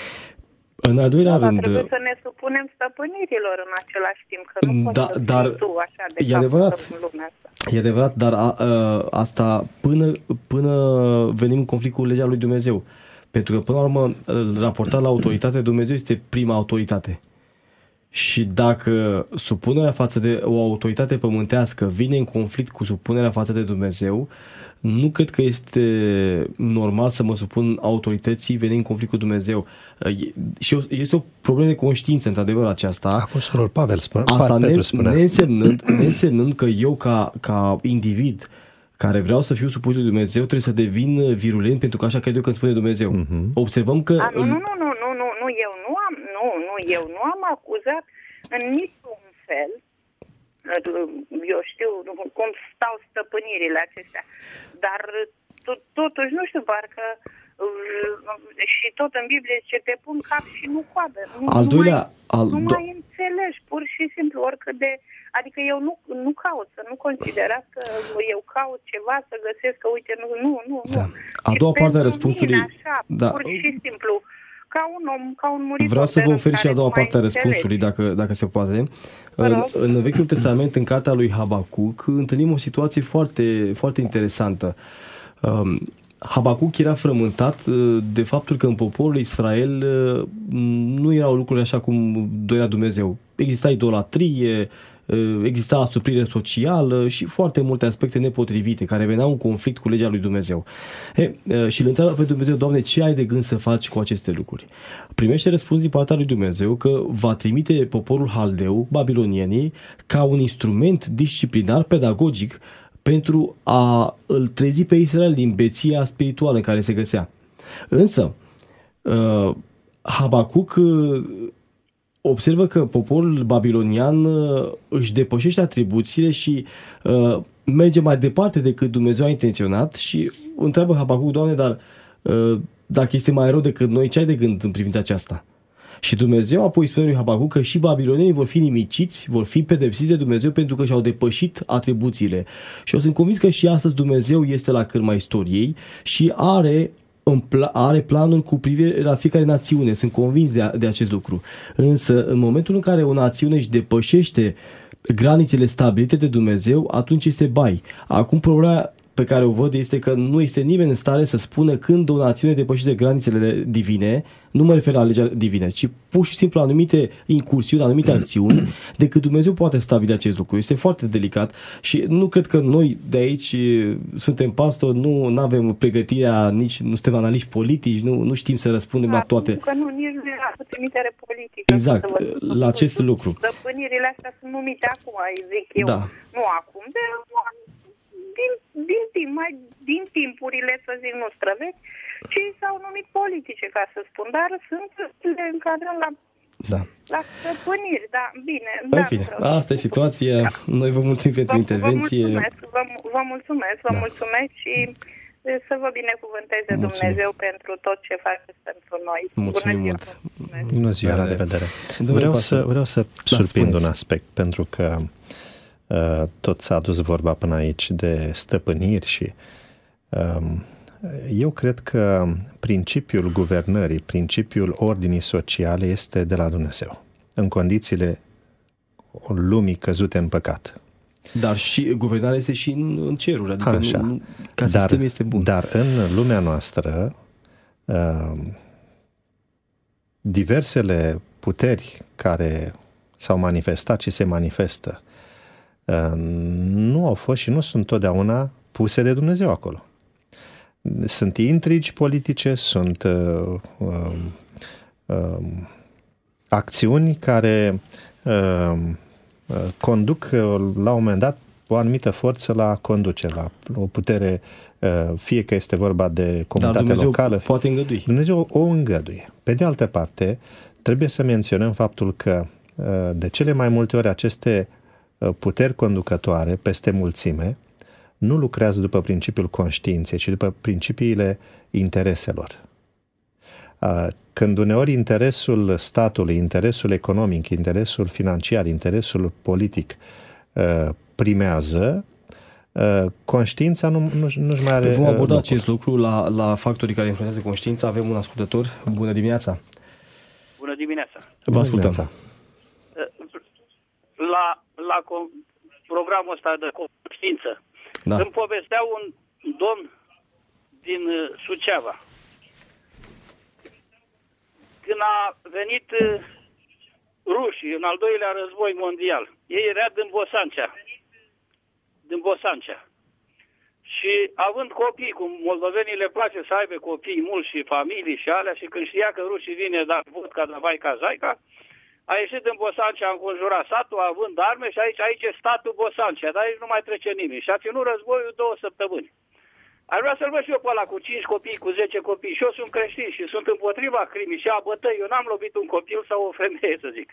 În al doilea da, rând... Trebuie să ne supunem stăpânirilor în același timp, că nu da, poți să dar, tu așa de e adevărat, în lumea asta. E adevărat, dar a, a, asta până, până venim în conflict cu legea lui Dumnezeu. Pentru că, până la urmă, raportat la autoritate, Dumnezeu este prima autoritate. Și dacă supunerea față de o autoritate pământească vine în conflict cu supunerea față de Dumnezeu, nu cred că este normal să mă supun autorității venind în conflict cu Dumnezeu. Și este o problemă de conștiință, într-adevăr, aceasta. Apostolul Pavel spune. Asta ne, spune. neînsemnând, neînsemnând că eu, ca, ca individ, care vreau să fiu supus lui Dumnezeu, trebuie să devin virulent pentru că așa cred eu că îmi spune Dumnezeu. Uh-huh. Observăm că... A, nu, nu, nu, nu, nu, nu, nu, eu nu am, nu, nu, eu nu am acuzat în niciun fel, eu știu cum stau stăpânirile acestea, dar totuși, nu știu, parcă și tot în Biblie zice, te pun cap și nu coadă. Nu, al doilea, nu, mai, al nu do- mai înțelegi, pur și simplu, oricât de... Adică eu nu, nu caut, să nu considerați că eu caut ceva, să găsesc că, uite, nu, nu, nu. Da. nu. A doua parte a răspunsului... Mine, așa, da. Pur și simplu, ca un om, ca un muritor. Vreau să vă ofer și a doua parte a înțelegi. răspunsului, dacă, dacă se poate. În, în Vechiul Testament, în cartea lui Habacuc, întâlnim o situație foarte, foarte interesantă. Um, Habacuc era frământat de faptul că în poporul Israel nu erau lucruri așa cum dorea Dumnezeu. Exista idolatrie, exista asuprire socială și foarte multe aspecte nepotrivite care veneau în conflict cu legea lui Dumnezeu. He, și îl întreabă pe Dumnezeu: Doamne, ce ai de gând să faci cu aceste lucruri? Primește răspuns din partea lui Dumnezeu că va trimite poporul haldeu, babilonienii, ca un instrument disciplinar, pedagogic, pentru a îl trezi pe Israel din beția spirituală în care se găsea. Însă, Habacuc observă că poporul babilonian își depășește atribuțiile și merge mai departe decât Dumnezeu a intenționat și întreabă Habacuc: Doamne, dar dacă este mai rău decât noi, ce ai de gând în privința aceasta? Și Dumnezeu apoi spune lui Habacuc că și babilonienii vor fi nimiciți, vor fi pedepsiți de Dumnezeu pentru că și-au depășit atribuțiile. Și eu sunt convins că și astăzi Dumnezeu este la cârma istoriei și are, are planuri cu privire la fiecare națiune. Sunt convins de, a, de acest lucru. Însă, în momentul în care o națiune își depășește granițele stabilite de Dumnezeu, atunci este bai. Acum problema pe care o văd este că nu este nimeni în stare să spună când o națiune depășește granițele divine, nu mă refer la legea divină, ci pur și simplu anumite incursiuni, anumite acțiuni, decât Dumnezeu poate stabili acest lucru. Este foarte delicat și nu cred că noi de aici suntem pastori, nu avem pregătirea, nici nu suntem analiști politici, nu, nu știm să răspundem da, la toate. Că nu, nici nu era cu trimitere politică. Exact, la acest lucru. Stăpânirile astea sunt numite acum, zic eu. Da. Nu acum, de din, din, timp, mai, din timpurile, să zic, nu străvechi, ci s-au numit politice, ca să spun, dar sunt, le încadrăm la, da. la stăpâniri, da, bine. În fine, asta e situația, da. Noi vă mulțumim pentru vă, intervenție. Vă mulțumesc, vă, vă mulțumesc, vă da. mulțumesc și să vă binecuvânteze mulțumim. Dumnezeu pentru tot ce faceți pentru noi. Mulțumim mult. Bună ziua, la revedere. Vreau să, vreau să da, surprind un aspect, pentru că Uh, tot s-a adus vorba până aici de stăpâniri și uh, eu cred că principiul guvernării, principiul ordinii sociale este de la Dumnezeu, în condițiile lumii căzute în păcat. Dar și guvernarea este și în, în ceruri, adică Așa. Nu, ca sistem dar, este bun. Dar în lumea noastră uh, diversele puteri care s-au manifestat și se manifestă nu au fost și nu sunt totdeauna puse de Dumnezeu acolo. Sunt intrigi politice, sunt uh, uh, uh, acțiuni care uh, uh, conduc uh, la un moment dat o anumită forță la conducere, la o putere, uh, fie că este vorba de comunitate locală. Poate îngădui. Dumnezeu o îngăduie. Pe de altă parte, trebuie să menționăm faptul că uh, de cele mai multe ori aceste puteri conducătoare peste mulțime nu lucrează după principiul conștiinței, ci după principiile intereselor. Când uneori interesul statului, interesul economic, interesul financiar, interesul politic primează, conștiința nu, nu, nu-și mai are. Vom aborda locul. acest lucru la, la factorii care influențează conștiința. Avem un ascultător. Bună dimineața! Bună dimineața! Vă ascultăm! La, la programul ăsta de conștiință da. Îmi povestea un domn din Suceava când a venit rușii în al doilea război mondial. Ei erau din Bosancea. Din Bosancea. Și având copii, cum moldovenii le place să aibă copii mulți și familii și alea, și când știa că rușii vine, dar vodka, dar vaica, zaica, a ieșit din Bosancea, a înconjurat satul, având arme, și aici, aici e statul Bosancea, dar aici nu mai trece nimeni. Și a ținut războiul două săptămâni. Aș vrea să-l văd și eu pe ăla cu cinci copii, cu zece copii. Și eu sunt creștin și sunt împotriva crimii și a bătăi. Eu n-am lovit un copil sau o femeie, să zic.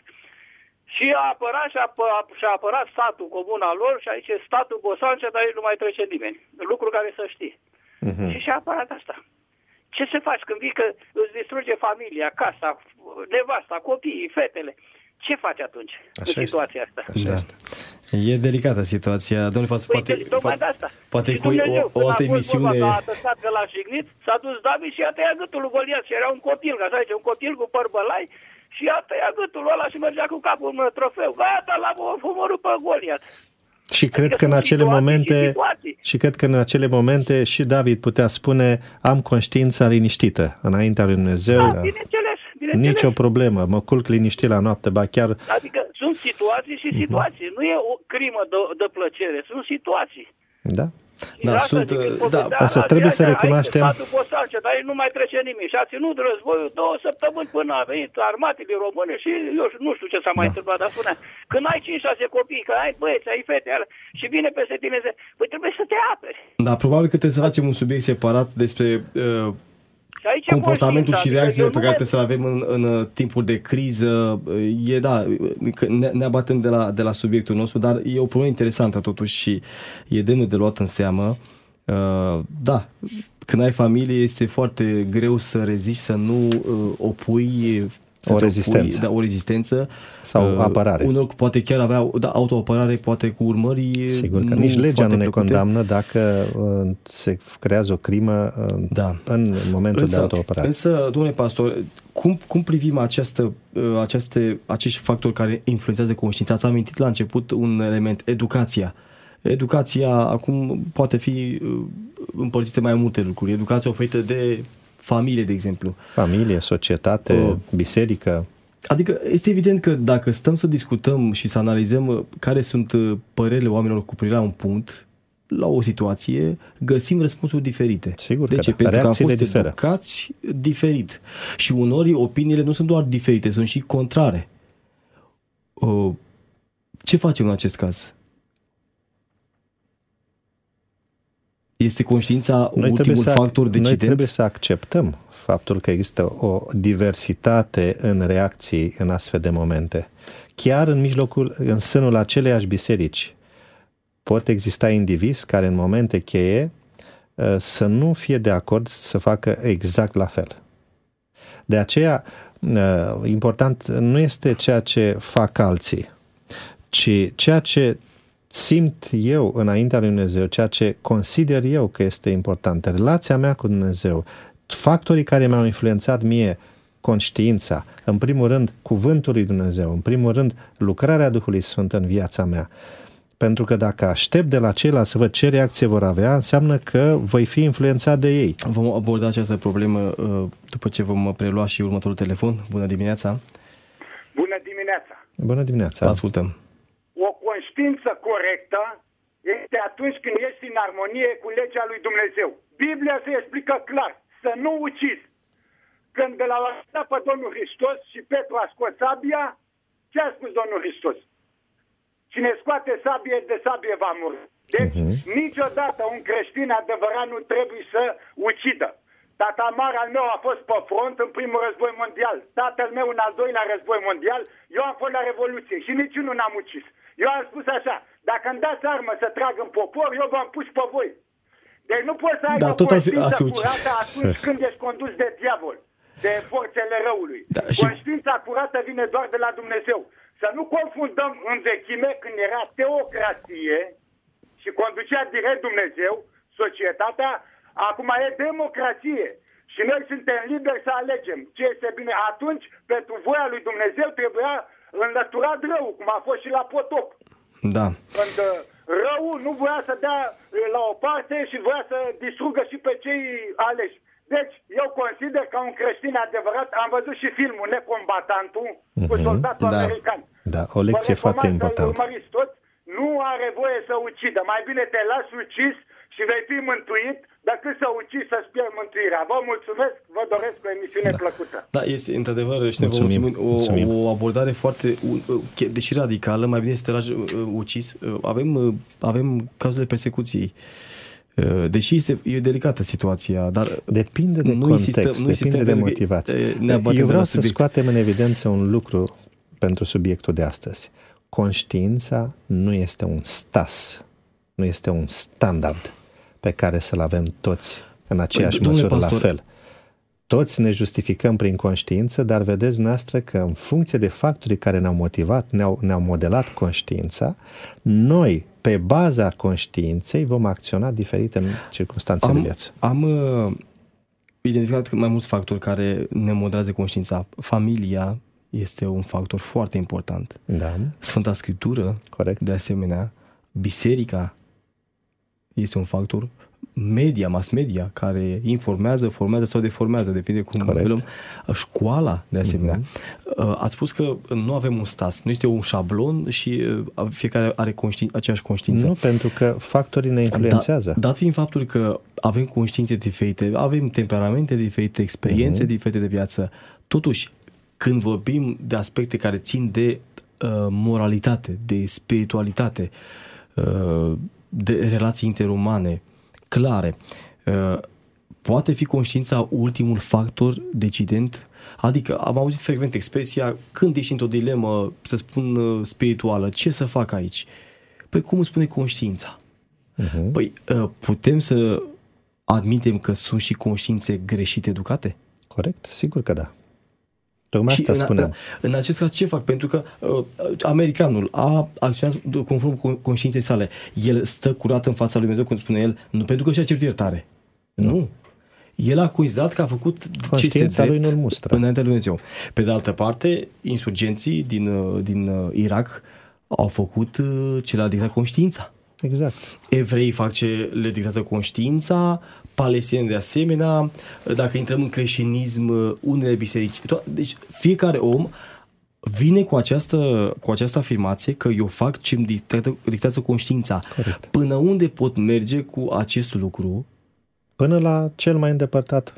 Și a apărat și a, și-a apărat statul, comuna lor, și aici e statul Bosancea, dar aici nu mai trece nimeni. Lucru care să știi. Uh-huh. Și și-a apărat asta. Ce să faci când vii că îți distruge familia, casa, nevasta, copiii, fetele? Ce faci atunci Așa în situația este. asta? Așa este. E delicată situația. Domnule Pastor, păi, poate, poate, asta. poate cu Dumnezeu, o, o altă emisiune... Când a fost atăsat că l-a jignit, s-a dus David și a tăiat gâtul lui Goliat și era un copil, ca să zice, un copil cu păr bălai, și a tăiat gâtul ăla și mergea cu capul în trofeu. Gata, l-a omorât pe Goliat. Și cred adică că în acele momente și, și cred că în acele momente și David putea spune: am conștiința liniștită înaintea lui Dumnezeu. Da, bineînțeles, bineînțeles. Nicio problemă, mă culc liniștit la noapte, ba chiar... Adică sunt situații și situații, nu e o crimă de, de plăcere, sunt situații. Da. Da, sunt, da, însă trebuie să recunoaștem... Statul Bosancea, dar nu mai trece nimeni. Și a ținut războiul două săptămâni până a venit armatele române și eu nu știu ce s-a mai da. întâmplat, dar spunea, când ai cinci șase copii, că ai băieți, ai fete, și vine peste tine, zice, păi trebuie să te aperi. Da, probabil că trebuie să facem un subiect separat despre... Uh... comportamentul și reacțiile pe care trebuie să le avem în, în timpul de criză. E, da, ne, ne abatem de la, de la subiectul nostru, dar e o problemă interesantă totuși și e demnă de luat în seamă. Uh, da, când ai familie este foarte greu să reziști, să nu uh, opui o rezistență. Opui, da, o rezistență sau uh, apărare. Unul poate chiar avea da, autoapărare, poate cu urmări. Sigur că nici legea nu ne plăcute. condamnă dacă uh, se creează o crimă uh, da. în momentul însă, de autoapărare. Însă, domnule pastor, cum, cum privim această, uh, aceste, acești factori care influențează conștiința? Ați amintit la început un element, educația. Educația acum poate fi uh, împărțită mai multe lucruri. Educația oferită de familie, de exemplu. Familie, societate, uh, biserică. Adică este evident că dacă stăm să discutăm și să analizăm care sunt părerile oamenilor cu privire la un punct, la o situație, găsim răspunsuri diferite. Sigur de că ce? da. Pentru că am fost diferă. educați diferit. Și uneori opiniile nu sunt doar diferite, sunt și contrare. Uh, ce facem în acest caz? Este conștiința noi ultimul să, factor decident? Noi trebuie să acceptăm faptul că există o diversitate în reacții în astfel de momente. Chiar în mijlocul, în sânul aceleiași biserici, pot exista indivizi care în momente cheie să nu fie de acord să facă exact la fel. De aceea, important nu este ceea ce fac alții, ci ceea ce simt eu înaintea lui Dumnezeu, ceea ce consider eu că este important, relația mea cu Dumnezeu, factorii care mi-au influențat mie conștiința, în primul rând cuvântul lui Dumnezeu, în primul rând lucrarea Duhului Sfânt în viața mea. Pentru că dacă aștept de la ceilalți să văd ce reacție vor avea, înseamnă că voi fi influențat de ei. Vom aborda această problemă după ce vom prelua și următorul telefon. Bună dimineața! Bună dimineața! Bună dimineața! Vă ascultăm! O conștiință corectă este atunci când ești în armonie cu legea lui Dumnezeu. Biblia se explică clar, să nu ucizi. Când de la lăsat pe Domnul Hristos și Petru a scos sabia, ce a spus Domnul Hristos? Cine scoate sabie de sabie va muri. Deci uh-huh. niciodată un creștin adevărat nu trebuie să ucidă. Tata mare al meu a fost pe front în primul război mondial. Tatăl meu în al doilea război mondial. Eu am fost la Revoluție și niciunul n-am ucis. Eu am spus așa, dacă îmi dați armă să trag în popor, eu v-am pus pe voi. Deci nu poți să ai da, o conștiință curată atunci când ești condus de diavol, de forțele răului. Da, și... Conștiința curată vine doar de la Dumnezeu. Să nu confundăm în vechime când era teocrație și conducea direct Dumnezeu, societatea, acum e democrație. Și noi suntem liberi să alegem ce este bine. Atunci, pentru voia lui Dumnezeu trebuia înlăturat rău, cum a fost și la potop. Da. Când răul nu voia să dea la o parte și voia să distrugă și pe cei aleși. Deci, eu consider că un creștin adevărat, am văzut și filmul Necombatantul cu Mhm. soldatul Da. american. Da, o lecție Vă foarte recomand să-l importantă. urmăriți toți. Nu are voie să ucidă. Mai bine te lași ucis și vei fi mântuit decât să ucizi să-ți pierzi mântuirea. Vă mulțumesc, vă doresc o emisiune Da. plăcută. Da, este într-adevăr, și noi vă Mulțumim, mulțumim, o, mulțumim. o abordare foarte, u- u- deși radicală, mai bine să te lași uh, ucis. Uh, Avem, uh, avem cazurile persecuției. Uh, Deși este, e delicată situația, dar Depinde de nu context, insistăm- nu insistăm depinde de pentru că, motivație. e, ne abatem Eu de vreau la să subiect. scoatem în evidență un lucru pentru subiectul de astăzi. Conștiința nu este un stas, nu este un standard pe care să-l avem toți în aceeași Păi, domnule măsură la pastor, fel. Toți ne justificăm prin conștiință, dar vedeți noastră că în funcție de factorii care ne-au motivat, ne-au, ne-au modelat conștiința, noi, pe baza conștiinței, vom acționa diferit în circunstanțele am, vieții. am uh, identificat mai mulți factori care ne modelează conștiința. Familia este un factor foarte important. Da, Sfânta Scriptură, corect. de asemenea, biserica este un factor, media, mass media, care informează, formează sau deformează, depinde cum Corect. luăm. Școala, de asemenea. Uh-huh. Ați spus că nu avem un stas, nu este un șablon și uh, fiecare are conștiin, aceeași conștiință. Nu, pentru că factorii ne influențează. Da, dat fiind faptul că avem conștiințe diferite, avem temperamente diferite, experiențe uh-huh. diferite de viață, totuși, când vorbim de aspecte care țin de uh, moralitate, de spiritualitate, uh, de relații interumane clare, uh, poate fi conștiința ultimul factor decident? Adică am auzit frecvent expresia, când ești într-o dilemă, să spun, uh, spirituală, ce să fac aici? Păi cum îți spune conștiința? Uh-huh. Păi uh, putem să admitem că sunt și conștiințe greșit educate? Corect, sigur că da. Tocmai Și asta în, spuneam. în acest caz ce fac? Pentru că uh, americanul a acționat conform con- conștiinței sale. El stă curat în fața lui Dumnezeu, cum spune el, nu pentru că și-a cerut iertare. Nu. nu. El a considerat că a făcut ce este lui nu-l mustră. înaintea lui Dumnezeu. Pe de altă parte, insurgenții din, uh, din uh, Irak au făcut uh, ce le-a dictat conștiința. Exact. Evreii fac ce le dictează conștiința, palestinieni de asemenea, dacă intrăm în creștinism, unele biserici. Deci fiecare om vine cu această, cu această afirmație că eu fac ce îmi dictează, dictează conștiința. Corect. Până unde pot merge cu acest lucru? Până la cel mai îndepărtat.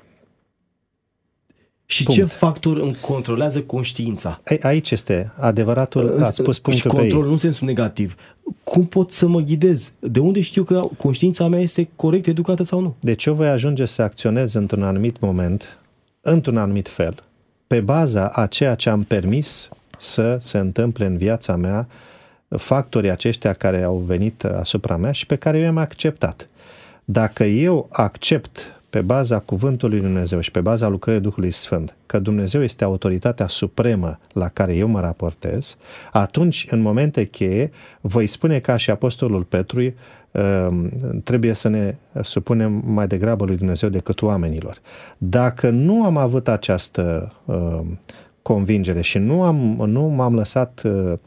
Și punct. ce factor îmi controlează conștiința? Aici este adevăratul, ați spus punctul și pe control ei. nu în sensul negativ. Cum pot să mă ghidez? De unde știu că conștiința mea este corect educată sau nu? Deci eu voi ajunge să acționez într-un anumit moment, într-un anumit fel, pe baza a ceea ce am permis să se întâmple în viața mea, factorii aceștia care au venit asupra mea și pe care eu i-am acceptat. Dacă eu accept pe baza cuvântului lui Dumnezeu și pe baza lucrării Duhului Sfânt că Dumnezeu este autoritatea supremă la care eu mă raportez, atunci, în momente cheie, voi spune ca și Apostolul Petru, trebuie să ne supunem mai degrabă lui Dumnezeu decât oamenilor. Dacă nu am avut această convingere și nu, am, nu m-am lăsat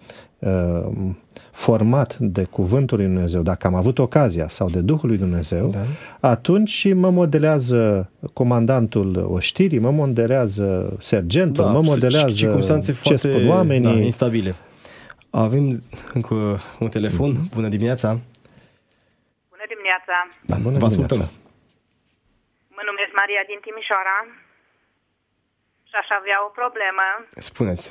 format de cuvântul lui Dumnezeu, dacă am avut ocazia sau de Duhul lui Dumnezeu, da. Atunci mă modelează comandantul oștirii, mă modelează sergentul, da, mă modelează ce foarte, spun oamenii. Da, instabile. Avem încă un telefon. Mm-hmm. Bună dimineața! Bună dimineața! Da, bună Vă dimineața! ascultăm. Mă numesc Maria din Timișoara și aș avea o problemă. Spuneți.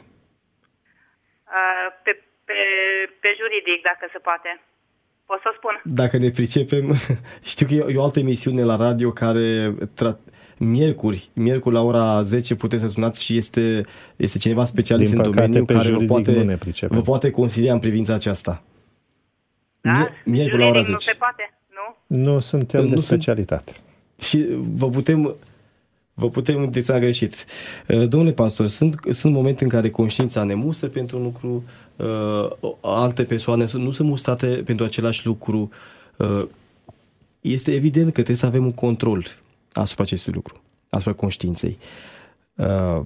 Pe Pe, pe juridic, dacă se poate. Pot să spun? Dacă ne pricepem, știu că e o altă emisiune la radio care tra- miercuri, miercuri la ora zece puteți să sunați și este, este cineva specialist în domeniu care vă poate, vă poate consilia în privința aceasta. Da? Miercuri la ora zece. Nu se poate, nu? Nu suntem de specialitate. Și vă putem... Vă putem intenționa greșit. Domnule pastor, sunt, sunt momente în care conștiința ne mustră pentru un lucru, uh, alte persoane nu sunt mustrate pentru același lucru. Uh, este evident că trebuie să avem un control asupra acestui lucru, asupra conștiinței. Uh,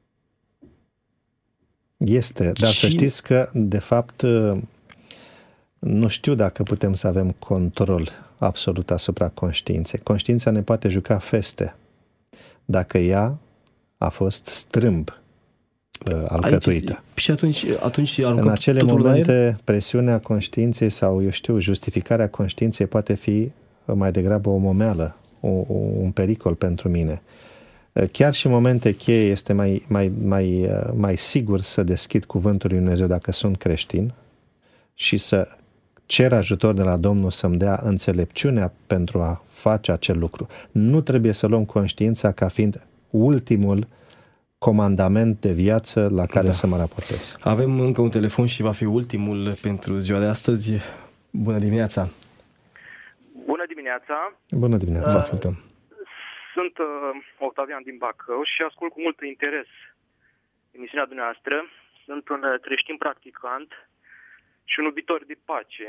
este, dar și... să știți că, de fapt, nu știu dacă putem să avem control absolut asupra conștiinței. Conștiința ne poate juca feste. dacă ea a fost strâmb uh, alcătuită. Aici, și atunci, atunci în acele momente, presiunea conștiinței sau, eu știu, justificarea conștiinței poate fi mai degrabă o momeală, o, o, un pericol pentru mine. Chiar și în momente cheie este mai, mai, mai, mai sigur să deschid cuvântul lui Dumnezeu dacă sunt creștin și să cer ajutor de la Domnul să-mi dea înțelepciunea pentru a face acel lucru. Nu trebuie să luăm conștiința ca fiind ultimul comandament de viață la care da. să mă raportez. Avem încă un telefon și va fi ultimul pentru ziua de astăzi. Bună dimineața! Bună dimineața! Bună dimineața! Vă ascultăm! Sunt uh, Octavian din Bacău și ascult cu mult interes emisiunea dumneavoastră. Sunt un creștin practicant și un iubitor de pace.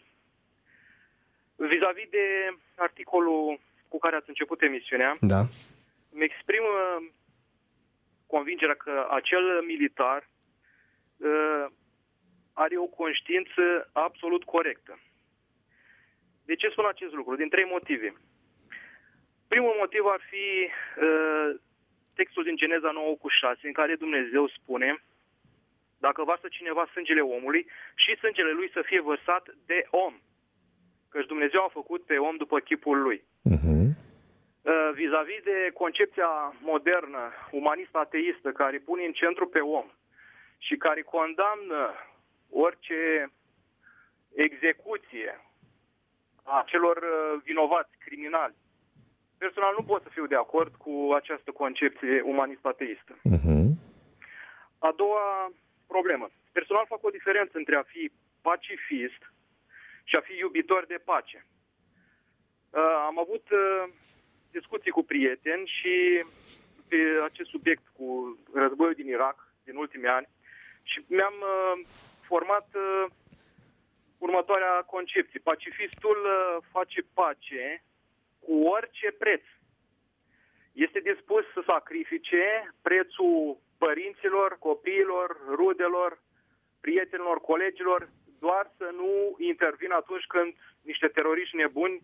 Vis-a-vis de articolul cu care ați început emisiunea, da. îmi exprim uh, convingerea că acel militar uh, are o conștiință absolut corectă. De ce spun acest lucru? Din trei motive. Primul motiv ar fi uh, textul din Geneza nouă cu șase, în care Dumnezeu spune: dacă varsă cineva sângele omului, și sângele lui să fie vărsat de om. Căci Dumnezeu a făcut pe om după chipul lui. Uh-huh. Uh, vis-a-vis de concepția modernă, umanistă, ateistă, care pune în centru pe om și care condamnă orice execuție a celor uh, vinovați criminali, personal nu pot să fiu de acord cu această concepție umanist-ateistă. Uh-huh. A doua problemă. Personal fac o diferență între a fi pacifist și a fi iubitor de pace. Uh, am avut uh, discuții cu prieteni și pe acest subiect cu războiul din Irak din ultimii ani și mi-am uh, format uh, următoarea concepție. Pacifistul uh, face pace cu orice preț. Este dispus să sacrifice prețul părinților, copiilor, rudelor, prietenilor, colegilor, doar să nu intervină atunci când niște teroriști nebuni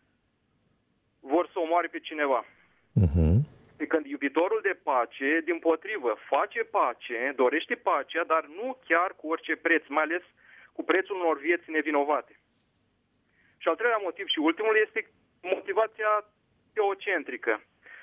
vor să omoare pe cineva. Uh-huh. Pe când iubitorul de pace, dimpotrivă, face pace, dorește pacea, dar nu chiar cu orice preț, mai ales cu prețul unor vieți nevinovate. Și al treilea motiv și ultimul este motivația teocentrică.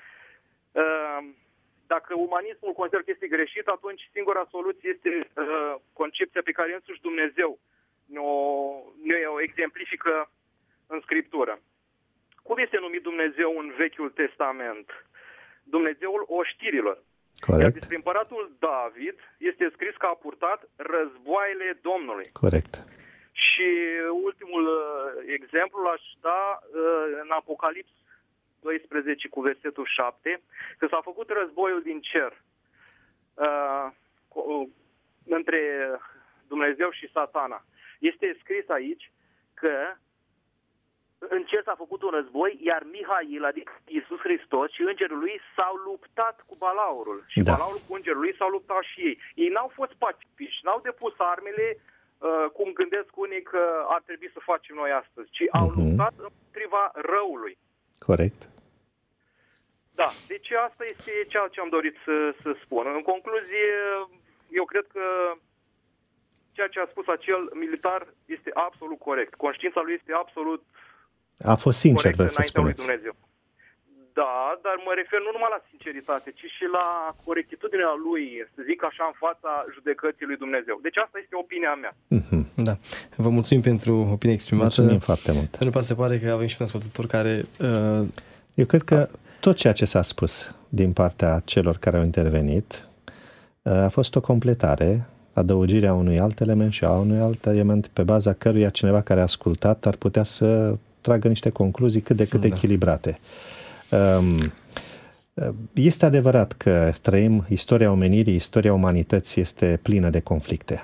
Dacă umanismul consideră că este greșit, atunci singura soluție este concepția pe care însuși Dumnezeu ne-o, ne-o exemplifică în Scriptură. Cum este numit Dumnezeu în Vechiul Testament? Dumnezeul oștirilor. Corect. Iar despre împăratul David este scris că a purtat războaiele Domnului. Corect. Și ultimul uh, exemplu l-aș da uh, în Apocalips doisprezece cu versetul șapte, că s-a făcut războiul din cer uh, cu, uh, între Dumnezeu și Satana. Este scris aici că în cer s-a făcut un război, iar Mihail, adică Iisus Hristos și îngerul lui s-au luptat cu Balaurul. Și da. Balaurul cu îngerul lui s-au luptat și ei. Ei n-au fost pacifiști, n-au depus armele uh, cum gândesc unii că ar trebui să facem noi astăzi, ci uh-huh. au luptat împotriva răului. Corect. Da, deci asta este ceea ce am dorit să, să spun. În concluzie, eu cred că ceea ce a spus acel militar este absolut corect. Conștiința lui este absolut A fost sincer, vreau să spuneți. Dumnezeu. Da, dar mă refer nu numai la sinceritate, ci și la corectitudinea lui, să zic așa, în fața judecății lui Dumnezeu. Deci asta este opinia mea. Mm-hmm. Da. Vă mulțumim pentru opinia exprimată. Mulțumim foarte mult. Pentru că se pare că avem și un ascultător care... Uh... Eu cred că tot ceea ce s-a spus din partea celor care au intervenit uh, a fost o completare, adăugirea unui alt element și a unui alt element pe baza căruia cineva care a ascultat ar putea să tragă niște concluzii cât de cât da. echilibrate. Este adevărat că trăim istoria omenirii, istoria umanității este plină de conflicte.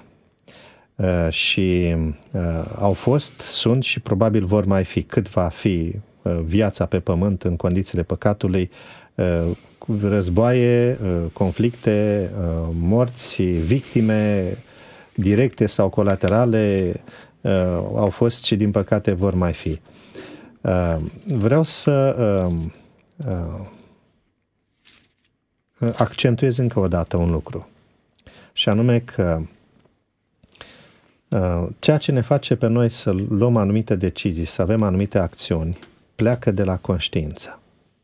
Și au fost, sunt și probabil vor mai fi. Cât va fi viața pe pământ în condițiile păcatului, războaie, conflicte, morți, victime directe sau colaterale au fost și din păcate vor mai fi. Vreau să accentuez încă o dată un lucru. Și anume că ceea ce ne face pe noi să luăm anumite decizii, să avem anumite acțiuni, pleacă de la conștiință.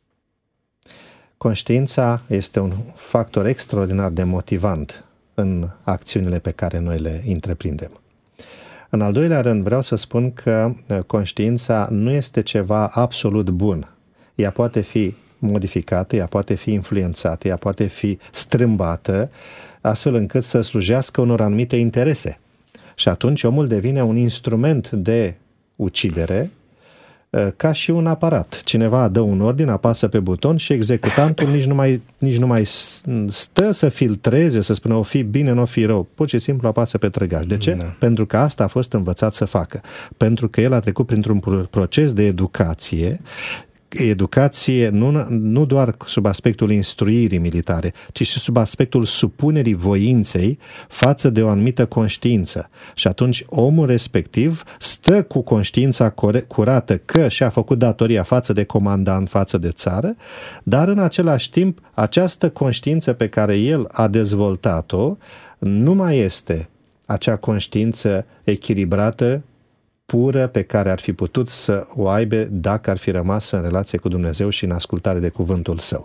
Conștiința este un factor extraordinar de motivant în acțiunile pe care noi le întreprindem. În al doilea rând, vreau să spun că conștiința nu este ceva absolut bun. Ea poate fi modificată, ea poate fi influențată, ea poate fi strâmbată, astfel încât să slujească unor anumite interese. Și atunci omul devine un instrument de ucidere, ca și un aparat. Cineva dă un ordin, apasă pe buton și executantul nici nu mai, nici nu mai stă să filtreze, să spună o fi bine, nu o fi rău. Pur și simplu apasă pe trăgaș. De ce? Da. Pentru că asta a fost învățat să facă. Pentru că el a trecut printr-un proces de educație, educație nu, nu doar sub aspectul instruirii militare, ci și sub aspectul supunerii voinței față de o anumită conștiință. Și atunci omul respectiv stă cu conștiința curată că și-a făcut datoria față de comandant, față de țară, dar în același timp această conștiință pe care el a dezvoltat-o nu mai este acea conștiință echilibrată, pură, pe care ar fi putut să o aibă dacă ar fi rămas în relație cu Dumnezeu și în ascultare de cuvântul Său.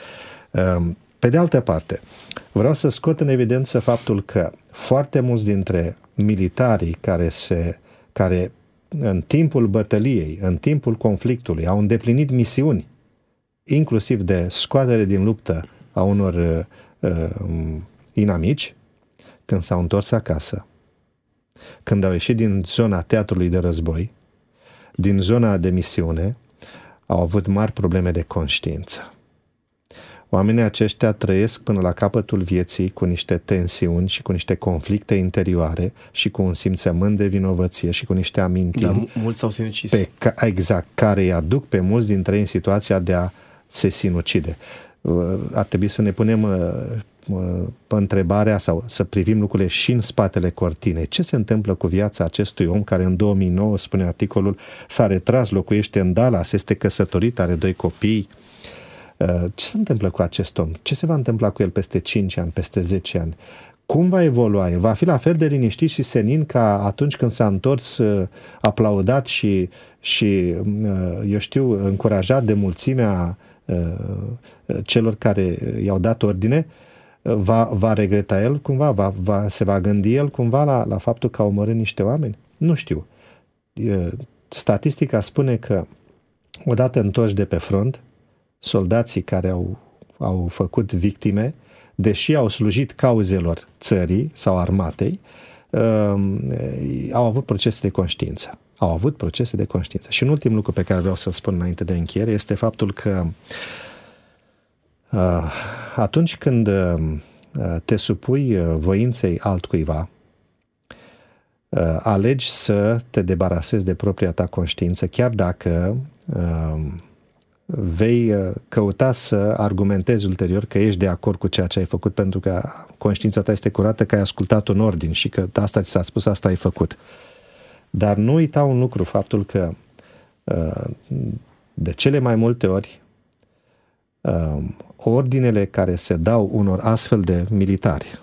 Pe de altă parte, vreau să scot în evidență faptul că foarte mulți dintre militarii care, se, care în timpul bătăliei, în timpul conflictului, au îndeplinit misiuni, inclusiv de scoatere din luptă a unor uh, inamici, când s-au întors acasă, când au ieșit din zona teatrului de război, din zona de misiune, au avut mari probleme de conștiință. Oamenii aceștia trăiesc până la capătul vieții cu niște tensiuni și cu niște conflicte interioare și cu un simțământ de vinovăție și cu niște amintiri. Da, mulți s-au sinucis. Pe ca, exact, care îi aduc pe mulți dintre ei în situația de a se sinucide. Ar trebui să ne punem pe întrebarea sau să privim lucrurile și în spatele cortinei. Ce se întâmplă cu viața acestui om care în două mii nouă, spune articolul, s-a retras, locuiește în Dallas, este căsătorit, are doi copii. Ce se întâmplă cu acest om? Ce se va întâmpla cu el peste cinci ani, peste zece ani? Cum va evolua el? Va fi la fel de liniștit și senin ca atunci când s-a întors aplaudat și, și eu știu, încurajat de mulțimea celor care i-au dat ordine? Va, va regreta el cumva? Va, va, se va gândi el cumva la, la faptul că a omorât niște oameni? Nu știu. Statistica spune că odată întorși de pe front, soldații care au, au făcut victime, deși au slujit cauzelor țării sau armatei, uh, au avut procese de conștiință. Au avut procese de conștiință. Și un ultim lucru pe care vreau să-l spun înainte de încheiere este faptul că uh, atunci când uh, te supui uh, voinței altcuiva, uh, alegi să te debarasezi de propria ta conștiință, chiar dacă uh, vei căuta să argumentezi ulterior că ești de acord cu ceea ce ai făcut pentru că conștiința ta este curată, că ai ascultat un ordin și că asta ți s-a spus, asta ai făcut. Dar nu uita un lucru, faptul că de cele mai multe ori ordinele care se dau unor astfel de militari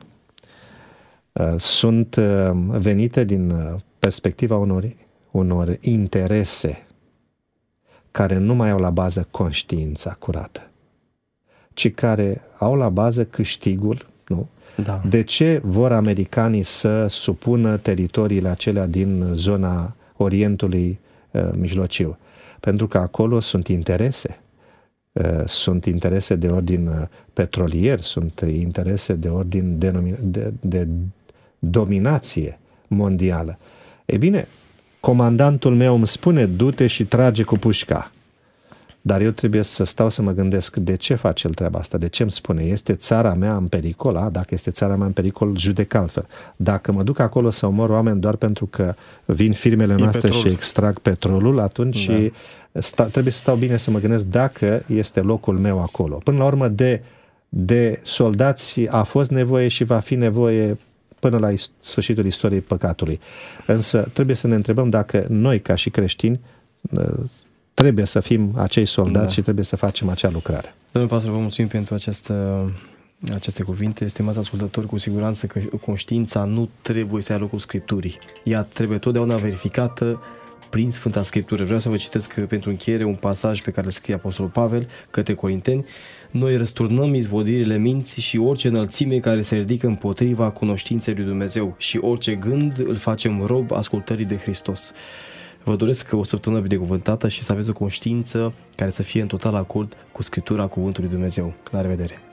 sunt venite din perspectiva unor, unor interese care nu mai au la bază conștiința curată, ci care au la bază câștigul, nu? Da. De ce vor americanii să supună teritoriile acelea din zona Orientului uh, Mijlociu? Pentru că acolo sunt interese. Uh, sunt interese de ordin uh, petrolier, sunt interese de ordin de, de, de dominație mondială. E bine, comandantul meu îmi spune, du-te și trage cu pușca. Dar eu trebuie să stau să mă gândesc de ce face el treaba asta, de ce îmi spune, este țara mea în pericol? A, dacă este țara mea în pericol, judec altfel. Dacă mă duc acolo să omor oameni doar pentru că vin firmele noastre petrol și extrag petrolul, atunci da. sta, trebuie să stau bine să mă gândesc dacă este locul meu acolo. Până la urmă, de, de soldați a fost nevoie și va fi nevoie până la sfârșitul istoriei păcatului. Însă trebuie să ne întrebăm dacă noi, ca și creștini, trebuie să fim acei soldați Da. și trebuie să facem acea lucrare. Domnul pastor, vă mulțumim pentru această, aceste cuvinte. Stimați ascultători, cu siguranță că conștiința nu trebuie să ia locul Scripturii. Ea trebuie totdeauna verificată prin Sfânta Scriptură. Vreau să vă citesc pentru încheiere un pasaj pe care îl scrie Apostolul Pavel către Corinteni. Noi răsturnăm izvodirile minții și orice înălțime care se ridică împotriva cunoștinței lui Dumnezeu și orice gând îl facem rob ascultării de Hristos. Vă doresc o săptămână binecuvântată și să aveți o conștiință care să fie în total acord cu Scriptura Cuvântului Dumnezeu. La revedere!